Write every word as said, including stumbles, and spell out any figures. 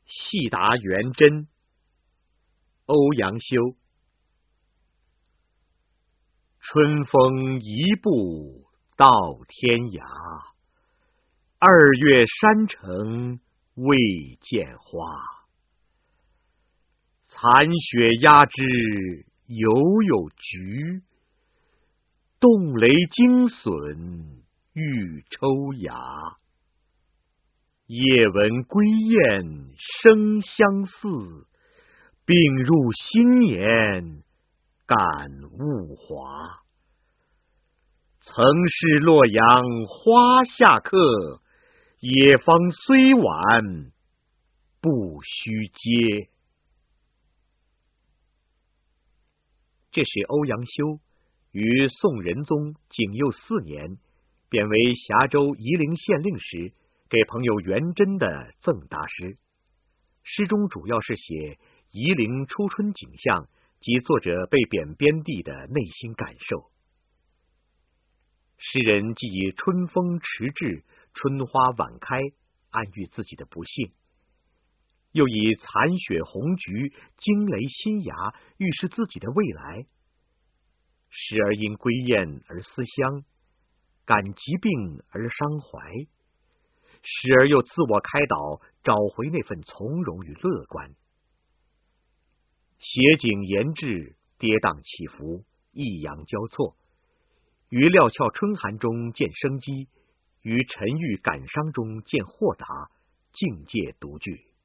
细答元真，欧阳修。春风一步到天涯，二月山城未见花。残雪压枝犹有菊，冻雷惊笋欲抽芽。夜闻归雁声相似，病入新年感物华。曾是洛阳花下客，野芳虽晚不须嗟。这是欧阳修于宋仁宗景佑四年，贬为峡州夷陵县令时，给朋友元真的赠答诗。诗中主要是写夷陵初春景象及作者被贬边地的内心感受。诗人既以春风迟至，春花晚开暗喻自己的不幸，又以残雪红菊，惊雷新芽预示自己的未来。时而因归雁而思乡，感疾病而伤怀，时而又自我开导，找回那份从容与乐观。写景言志，跌宕起伏，抑扬交错，于料峭春寒中见生机，于沉郁感伤中见豁达，境界独具。